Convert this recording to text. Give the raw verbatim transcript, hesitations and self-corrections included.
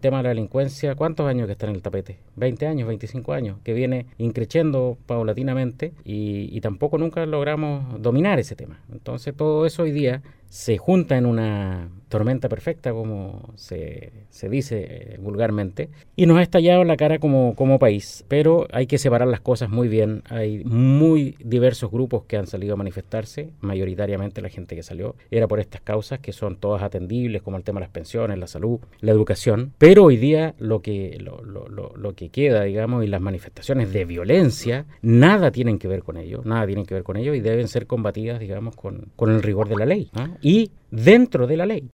tema de la delincuencia, ¿cuántos años que está en el tapete? veinte años, veinticinco años, que viene increciendo paulatinamente y, y tampoco nunca logramos dominar ese tema. Entonces todo eso hoy día se junta en una tormenta perfecta, como se, se dice eh, vulgarmente, y nos ha estallado en la cara como, como país. Pero hay que separar las cosas muy bien. Hay muy diversos grupos que han salido a manifestarse, mayoritariamente la gente que salió era por estas causas que son todas atendibles, como el tema de las pensiones, la salud, la educación. Pero hoy día lo que, lo, lo, lo, lo que queda, digamos, y las manifestaciones de violencia, nada tienen que ver con ello, nada tienen que ver con ello y deben ser combatidas, digamos, con, con el rigor de la ley, ¿no? Y dentro de la ley.